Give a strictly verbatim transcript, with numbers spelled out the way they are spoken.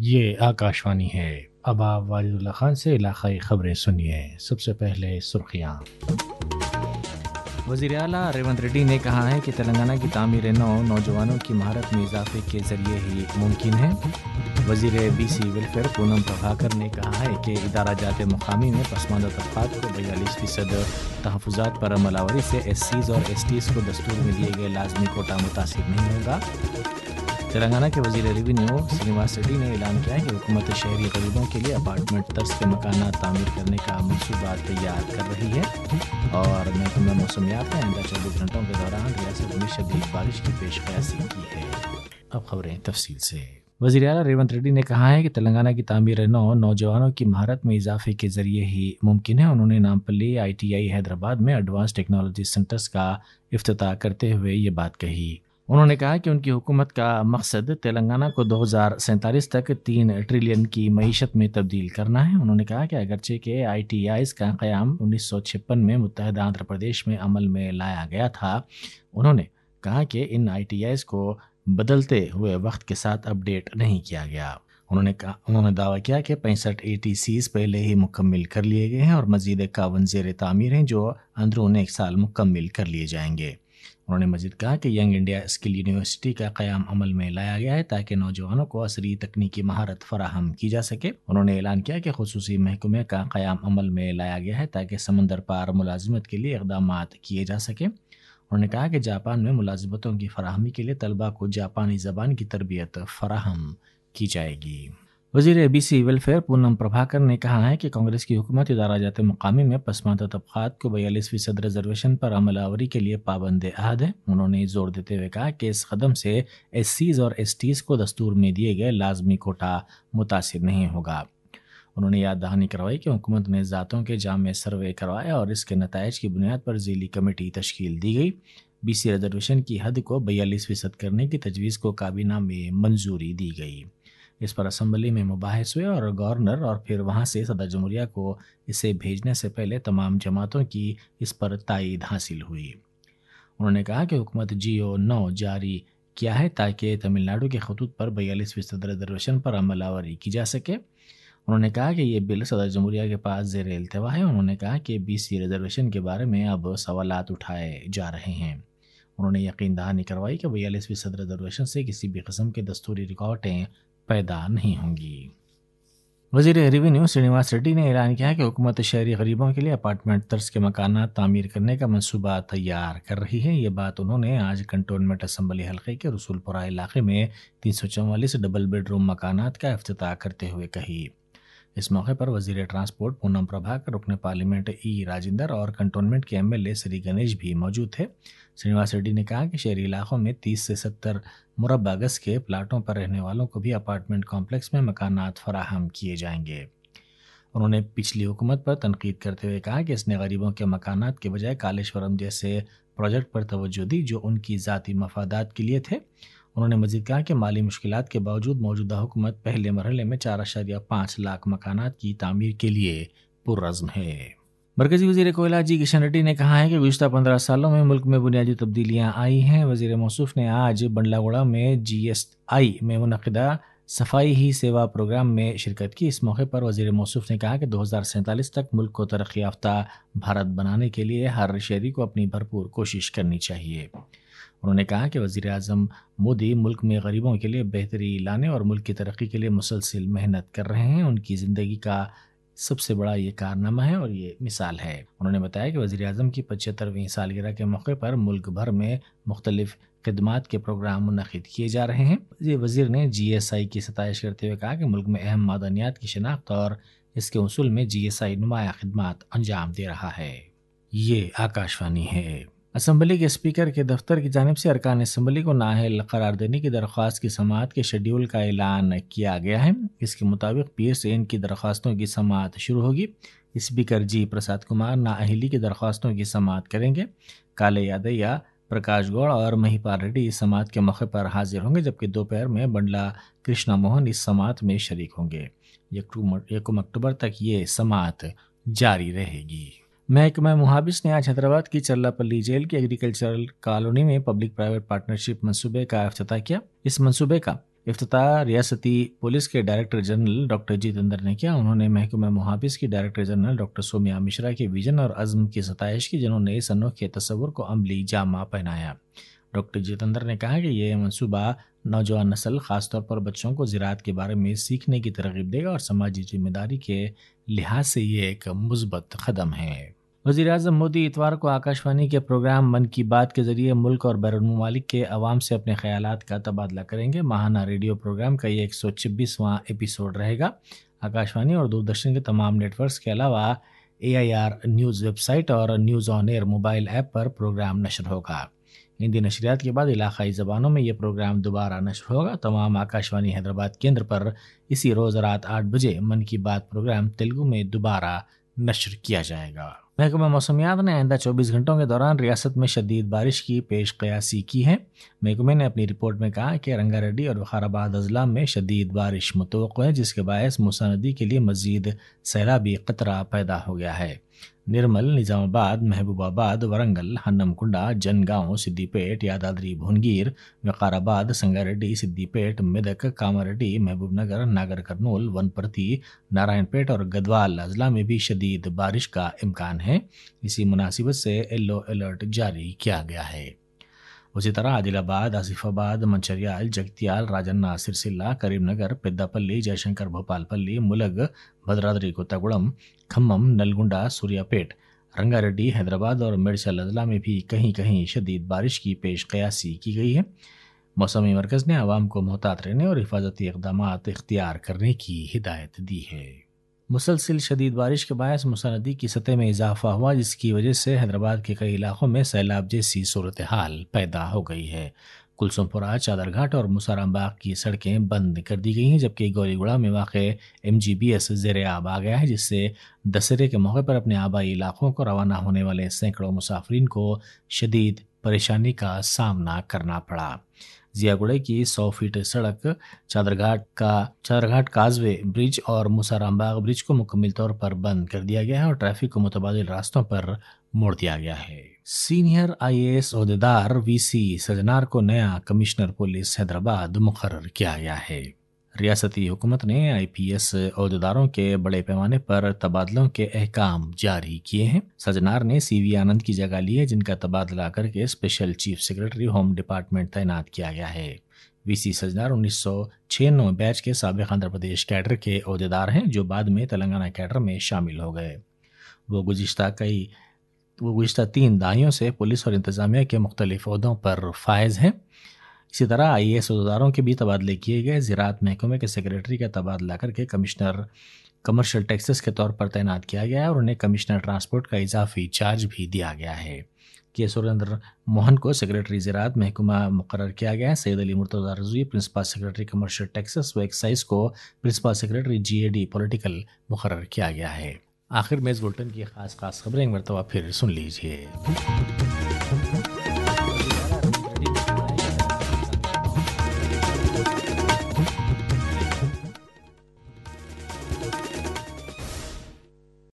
یہ آکاشوانی ہے۔ اب آپ واجد اللہ خان سے علاقائی خبریں سنیے۔ سب سے پہلے سرخیاں۔ وزیر اعلیٰ ریونت ریڈی نے کہا ہے کہ تلنگانہ کی تعمیر نو نوجوانوں کی مہارت میں اضافے کے ذریعے ہی ممکن ہے۔ وزیر B C welfare Poonam Prabhakar نے کہا ہے کہ ادارہ جات مقامی میں پسماندہ طبقات کو بیالیس فیصد تحفظات پر عمل آوری سے ایس سیز اور ایس ٹیز کو دستور میں دیے گئے لازمی کوٹا متاثر نہیں ہوگا۔ تلنگانہ کے وزیر ریونیو سرینواس ریڈی نے اعلان کیا ہے کہ حکومت شہری غریبوں کے لیے اپارٹمنٹ طرز کے مکانات تعمیر کرنے کا منصوبہ تیار کر رہی ہے، اور محکمہ موسمیات نے آئندہ چوبیس گھنٹوں کے دوران ریاست میں شدید بارش کی پیش قیاسی کی ہے۔ اب خبریں تفصیل سے۔ وزیر اعلیٰ ریونت ریڈی نے کہا ہے کہ تلنگانہ کی تعمیر نو نوجوانوں کی مہارت میں اضافے کے ذریعے ہی ممکن ہے۔ انہوں نے Nampally I T I Hyderabad میں ایڈوانس ٹیکنالوجی سینٹرز کا افتتاح کرتے ہوئے یہ بات کہی۔ انہوں نے کہا کہ ان کی حکومت کا مقصد تلنگانہ کو دو ہزار سینتالیس تک تین ٹریلین کی معیشت میں تبدیل کرنا ہے۔ انہوں نے کہا کہ اگرچہ کہ آئی ٹی آئیز کا قیام انیس سو چھپن میں متحدہ آندھرا پردیش میں عمل میں لایا گیا تھا، انہوں نے کہا کہ ان آئی ٹی آئیز کو بدلتے ہوئے وقت کے ساتھ اپ ڈیٹ نہیں کیا گیا۔ انہوں نے کہا انہوں نے دعویٰ کیا کہ پینسٹھ اے ٹی سیز پہلے ہی مکمل کر لیے گئے ہیں اور مزید اکاون زیر تعمیر ہیں جو اندرون ایک سال مکمل کر لیے جائیں گے۔ انہوں نے مزید کہا کہ ینگ انڈیا اسکل یونیورسٹی کا قیام عمل میں لایا گیا ہے تاکہ نوجوانوں کو عصری تکنیکی مہارت فراہم کی جا سکے۔ انہوں نے اعلان کیا کہ خصوصی محکمے کا قیام عمل میں لایا گیا ہے تاکہ سمندر پار ملازمت کے لیے اقدامات کیے جا سکیں۔ انہوں نے کہا کہ جاپان میں ملازمتوں کی فراہمی کے لیے طلباء کو جاپانی زبان کی تربیت فراہم کی جائے گی۔ وزیر B C welfare Poonam Prabhakar نے کہا ہے کہ کانگریس کی حکومت ادارہ جات مقامی میں پسماندہ طبقات کو بیالیس فیصد ریزرویشن پر عمل آوری کے لیے پابند عہد ہے۔ انہوں نے زور دیتے ہوئے کہا کہ اس قدم سے ایس سیز اور ایس ٹیز کو دستور میں دیے گئے لازمی کوٹا متاثر نہیں ہوگا۔ انہوں نے یاد دہانی کروائی کہ حکومت نے ذاتوں کے جامع سروے کروایا اور اس کے نتائج کی بنیاد پر ذیلی کمیٹی تشکیل دی گئی۔ بی سی ریزرویشن کی حد کو بیالیس فیصد کرنے کی تجویز کو کابینہ میں منظوری دی گئی۔ اس پر اسمبلی میں مباحث ہوئے اور گورنر اور پھر وہاں سے صدر جمہوریہ کو اسے بھیجنے سے پہلے تمام جماعتوں کی اس پر تائید حاصل ہوئی۔ انہوں نے کہا کہ حکومت جی او نو جاری کیا ہے تاکہ تمل ناڈو کے خطوط پر بیالیس فیصد ریزرویشن پر عمل آوری کی جا سکے۔ انہوں نے کہا کہ یہ بل صدر جمہوریہ کے پاس زیر التوا ہے۔ انہوں نے کہا کہ بی سی ریزرویشن کے بارے میں اب سوالات اٹھائے جا رہے ہیں۔ انہوں نے یقین دہانی کروائی کہ بیالیس فیصد ریزرویشن سے کسی بھی قسم کے دستوری رکاوٹیں پیدا نہیں ہوں گی۔ وزیر ریونیو سرینواس ریڈی نے اعلان کیا کہ حکومت شہری غریبوں کے لیے اپارٹمنٹ طرز کے مکانات تعمیر کرنے کا منصوبہ تیار کر رہی ہے۔ یہ بات انہوں نے آج کنٹونمنٹ اسمبلی حلقے کے رسول پورہ علاقے میں تین سو چوالیس ڈبل بیڈ روم مکانات کا افتتاح کرتے ہوئے کہی۔ اس موقع پر وزیر ٹرانسپورٹ پونم پربھاکر، رکن پارلیمنٹ ای راجندر اور کنٹونمنٹ کے M L A Sri Ganesh بھی موجود تھے۔ سرینواس ریڈی نے کہا کہ شہری علاقوں میں تیس سے ستر مربع گز کے پلاٹوں پر رہنے والوں کو بھی اپارٹمنٹ کمپلیکس میں مکانات فراہم کیے جائیں گے۔ انہوں نے پچھلی حکومت پر تنقید کرتے ہوئے کہا کہ اس نے غریبوں کے مکانات کے بجائے کالیشورم جیسے پروجیکٹ پر توجہ دی جو ان کی ذاتی مفادات کے لیے تھے۔ انہوں نے مزید کہا کہ مالی مشکلات کے باوجود موجودہ حکومت پہلے مرحلے میں چار اشاریہ پانچ لاکھ مکانات کی تعمیر کے لیے پرعزم ہے۔ مرکزی وزیر کوئلہ جی کشن ریڈی نے کہا ہے کہ گزشتہ پندرہ سالوں میں ملک میں بنیادی تبدیلیاں آئی ہیں۔ وزیر موصوف نے آج بنڈلا گوڑہ میں جی ایس آئی میں منعقدہ صفائی ہی سیوا پروگرام میں شرکت کی۔ اس موقع پر وزیر موصوف نے کہا کہ دو ہزار سینتالیس تک ملک کو ترقی یافتہ بھارت بنانے کے لیے ہر شہری کو اپنی بھرپور کوشش کرنی چاہیے۔ انہوں نے کہا کہ وزیر اعظم مودی ملک میں غریبوں کے لیے بہتری لانے اور ملک کی ترقی کے لیے مسلسل محنت کر رہے ہیں۔ ان کی زندگی کا سب سے بڑا یہ کارنامہ ہے اور یہ مثال ہے۔ انہوں نے بتایا کہ وزیر اعظم کی پچہترویں سالگرہ کے موقع پر ملک بھر میں مختلف خدمات کے پروگرام منعقد کیے جا رہے ہیں۔ وزیر نے جی ایس آئی کی ستائش کرتے ہوئے کہا کہ ملک میں اہم معدنیات کی شناخت اور اس کے حصول میں جی ایس آئی نمایاں خدمات انجام دے رہا ہے۔ یہ آکاشوانی ہے۔ اسمبلی کے اسپیکر کے دفتر کی جانب سے ارکان اسمبلی کو نااہل قرار دینے کی درخواست کی سماعت کے شیڈیول کا اعلان کیا گیا ہے۔ اس کے مطابق پیر سے ان کی درخواستوں کی سماعت شروع ہوگی۔ اسپیکر جی پرساد کمار نااہلی کی درخواستوں کی سماعت کریں گے۔ کالے یادیہ، پرکاش گوڑ اور مہیپال ریڈی اس سماعت کے موقع پر حاضر ہوں گے، جبکہ دوپہر میں بنڈلا کرشنا موہن اس سماعت میں شریک ہوں گے۔ یکم اکتوبر تک یہ سماعت جاری رہے گی۔ محکمہ محابس نے آج حیدرآباد کی چرلاپلی جیل کی ایگریکلچرل کالونی میں پبلک پرائیویٹ پارٹنرشپ منصوبے کا افتتاح کیا۔ اس منصوبے کا افتتاح ریاستی پولیس کے ڈائریکٹر جنرل ڈاکٹر جتیندر نے کیا. انہوں نے محکمہ محافظ کی director general doctor Soumya Mishra کے ویژن اور عزم کی ستائش کی, جنہوں نے اس انوکھے تصور کو عملی جامہ پہنایا. ڈاکٹر جتیندر نے کہا کہ یہ منصوبہ نوجوان نسل, خاص طور پر بچوں کو زراعت کے بارے میں سیکھنے کی ترغیب دے گا اور سماجی ذمہ داری کے لحاظ سے یہ ایک مثبت قدم ہے. وزیر اعظم مودی اتوار کو آکاشوانی کے پروگرام من کی بات کے ذریعے ملک اور بیرون ممالک کے عوام سے اپنے خیالات کا تبادلہ کریں گے. ماہانہ ریڈیو پروگرام کا یہ ایک سو چھبیسواں ایپیسوڈ رہے گا. آکاشوانی اور دوردرشن کے تمام نیٹ ورکس کے علاوہ A I R news website اور news on air mobile app پر پروگرام نشر ہوگا. ہندی نشریات کے بعد علاقائی زبانوں میں یہ پروگرام دوبارہ نشر ہوگا. تمام آکاشوانی حیدرآباد کیندر پر اسی روز رات آٹھ بجے من کی بات پروگرام تیلگو میں دوبارہ نشر کیا جائے گا. محکمہ موسمیات نے آئندہ چوبیس گھنٹوں کے دوران ریاست میں شدید بارش کی پیش قیاسی کی ہے. محکمے نے اپنی رپورٹ میں کہا کہ رنگا ریڈی اور وقار آباد اضلاع میں شدید بارش متوقع ہے, جس کے باعث موسیٰ ندی کے لیے مزید سیلابی خطرہ پیدا ہو گیا ہے. نرمل, نظام آباد, محبوب آباد, ورنگل, ہنم کنڈا, جن گاؤں, سدی پیٹ, یادادری بھونگیر, وقار آباد, سنگا ریڈی, سدی پیٹ, میدک, کاماریڈی, محبوب نگر, ناگر کرنول, ون پرتی, نارائن پیٹ اور گدوال اضلاع میں بھی شدید بارش کا امکان ہے. اسی مناسبت سے یلو الرٹ جاری کیا گیا ہے. اسی طرح عادل آباد, آصف آباد, منچریال, جگتیال, راجنا سرسلہ, کریم نگر, پیدا پلی, جے شنکر بھوپال پلی, ملگ, بھدرادری کوتاگوڑم, کھمم, نلگنڈا, سوریا پیٹ, رنگا ریڈی, حیدرآباد اور میڈچل اضلاع میں بھی کہیں کہیں شدید بارش کی پیش قیاسی کی گئی ہے. موسمی مرکز نے عوام کو محتاط رہنے اور حفاظتی اقدامات اختیار کرنے کی ہدایت دی ہے. مسلسل شدید بارش کے باعث موسیٰ ندی کی سطح میں اضافہ ہوا, جس کی وجہ سے حیدرآباد کے کئی علاقوں میں سیلاب جیسی صورتحال پیدا ہو گئی ہے. کلثوم پورہ, چادر گھاٹ اور مسارام باغ کی سڑکیں بند کر دی گئی ہیں, جبکہ گوری گڑا میں واقع ایم جی بی ایس زیر آب آ گیا ہے, جس سے دسہرے کے موقع پر اپنے آبائی علاقوں کو روانہ ہونے والے سینکڑوں مسافرین کو شدید پریشانی کا سامنا کرنا پڑا. ضیا گڑے کی سو فیٹ سڑک, چادر گھاٹ کا چادر گھاٹ کازوے برج اور مسارام باغ برج کو مکمل طور پر بند کر دیا گیا ہے اور ٹریفک کو متبادل راستوں پر موڑ دیا گیا ہے. سینئر آئی اے ایس عہدیدار وی سی سجنار کو نیا کمشنر پولیس حیدرآباد مقرر کیا گیا ہے. ریاستی حکومت نے آئی پی ایس عہدیداروں کے بڑے پیمانے پر تبادلوں کے احکام جاری کیے ہیں. سجنار نے سی وی آنند کی جگہ لی ہے, جن کا تبادلہ کر کے special chief secretary home department تعینات کیا گیا ہے. وی سی سجنار انیس سو چھیانوے بیچ کے سابق آندھرا پردیش کیڈر کے عہدیدار ہیں, جو بعد میں تلنگانہ کیڈر میں شامل ہو گئے. وہ گزشتہ کئی وہ گزشتہ تین دہائیوں سے پولیس اور انتظامیہ کے مختلف عہدوں پر فائز ہیں. اسی طرح آئی اے ایس عہدیداروں کے بھی تبادلے کیے گئے. زراعت محکمے کے سیکرٹری کا تبادلہ کر کے کمشنر کمرشل ٹیکسز کے طور پر تعینات کیا گیا ہے اور انہیں کمشنر ٹرانسپورٹ کا اضافی چارج بھی دیا گیا ہے. کے سریندر موہن کو سیکرٹری زراعت محکمہ مقرر کیا گیا ہے. Syed Ali Murtaza Rizvi principal secretary commercial taxes و ایکسائز کو principal secretary G A D political مقرر کیا گیا ہے. آخر میں اس بلٹن کی خاص خاص خبریں ایک مرتبہ پھر سن لیجیے.